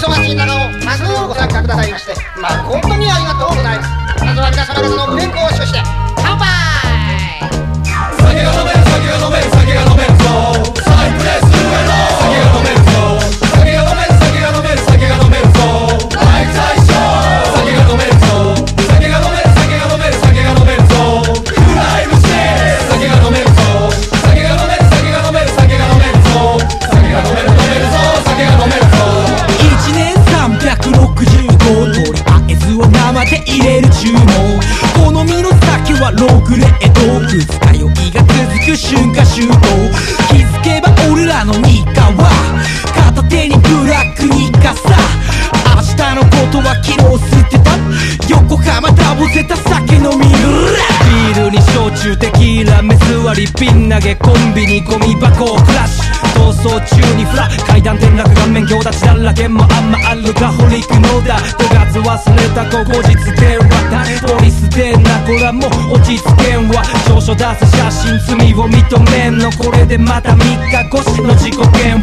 忙しい中を多数ご参加くださいまして誠にありがとうございます。まずは皆様方のご健康を祝して乾杯。 酒が飲める酒が飲める酒が飲めるぞサイプレス上の酒が飲めるぞ酒が飲める酒が飲める酒が飲めるぞライフ最初酒が飲めるぞ酒が飲める酒が飲める酒が飲めるぞフライブして酒が飲めるぞ酒が飲める酒が飲める酒が飲めるぞ酒が飲める飲めるぞ酒が飲めるぞ 1年365とりあえずを生で入れる注文好みの酒はローグレード二日酔いが続く春夏秋冬気づけば俺らの日課は片手にブラックに傘明日のことは昨日捨てた横浜ダボせた酒飲みビールに焼酎テキーラ目座りピン投げコンビニゴミ箱をクラッシュ逃走中にフラ階段転落顔面行立ちだらけもあんまあるがホリックのだ5月忘れた後日電話ポリスでなこらも落ち着けんわ調書出す写真罪を認めんのこれでまた3日越しの自己嫌悪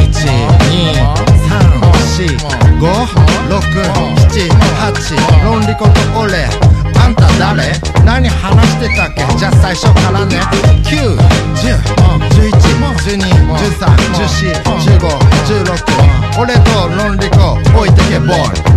123456788論理子と俺あんた誰何話してたっけじゃあ最初からね9、10、11、12、13、14、15、16俺と論理子置いてけボール